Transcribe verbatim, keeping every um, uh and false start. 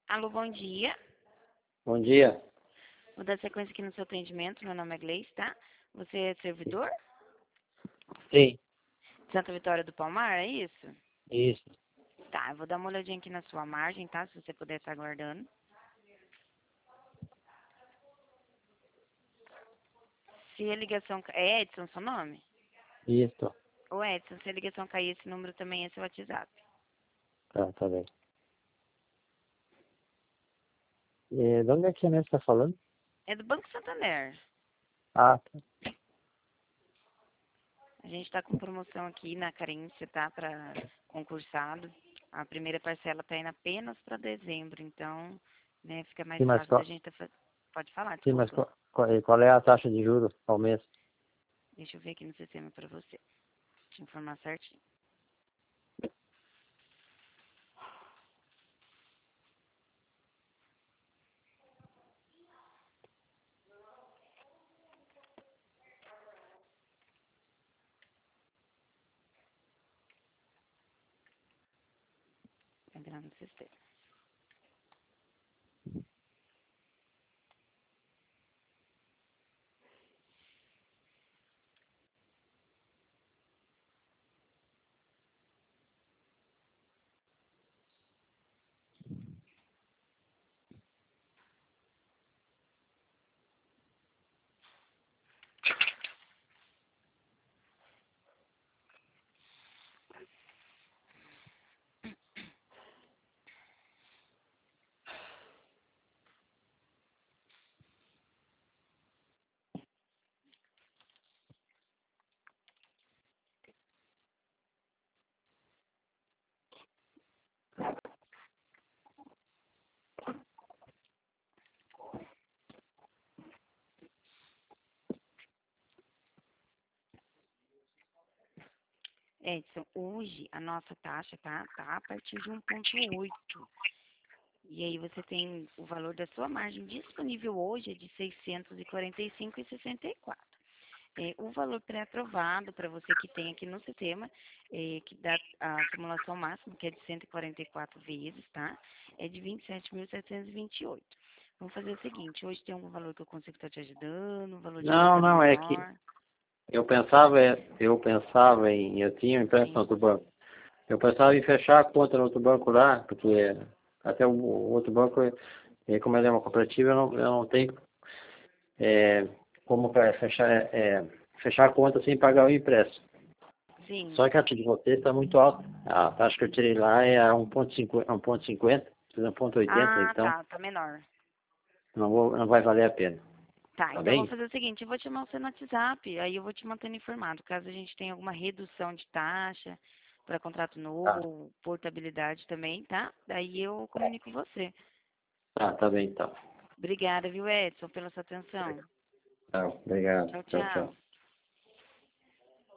Alô, bom dia. Bom dia. Vou dar sequência aqui no seu atendimento. Meu nome é Gleice, tá? Você é servidor? Sim, Santa Vitória do Palmar, é isso? isso. Tá, eu vou dar uma olhadinha aqui na sua margem, tá? Se você puder estar aguardando. Se a ligação... ca- É Edson seu nome? Isso. Ô Edson, se a ligação cair, esse número também é seu WhatsApp. Tá, tá bem. E de onde é que você está falando? É do Banco Santander. Ah, tá. A gente tá com promoção aqui na carência, tá? Para concursado. A primeira parcela tá indo apenas para dezembro, então, né, fica mais Sim, mas, fácil da qual, gente... Tá... fa- Pode falar, sim, mas desculpa. qual, qual, qual é a taxa de juros ao mês? Deixa eu ver aqui no sistema para você. Te informar certinho. Entrar no sistema. Edson, hoje a nossa taxa tá, tá a partir de um ponto oito. E aí você tem o valor da sua margem disponível hoje é de seiscentos e quarenta e cinco vírgula sessenta e quatro. É, o valor pré-aprovado para você que tem aqui no sistema, é, que dá a acumulação máxima, que é de cento e quarenta e quatro vezes, tá? É de vinte e sete mil setecentos e vinte e oito. Vamos fazer o seguinte, hoje tem algum valor que eu consigo estar te ajudando, um valor de Não, entrada não, é que menor? eu pensava, é, eu pensava em, eu tinha um empréstimo no Sim. outro banco. Eu pensava em fechar a conta no outro banco lá, porque até o, o outro banco, é, como ele é uma cooperativa, eu não, eu não tenho é, como pra fechar, é, fechar a conta sem pagar o empréstimo. Sim. Só que a taxa de vocês está muito alta. A taxa que eu tirei lá é um ponto cinquenta, um ponto cinquenta, um ponto oitenta, Ah, então tá, tá menor. não, vou, não vai valer a pena. Tá, Tá então vamos bem? fazer o seguinte, eu vou te chamar você no WhatsApp, aí eu vou te mantendo informado. Caso a gente tenha alguma redução de taxa para contrato Tá, novo, portabilidade também, tá? Daí eu comunico com você. tá, tá bem então. Obrigada, viu, Edson, pela sua atenção. Tá, obrigado. Tchau, Tchau, tchau. tchau.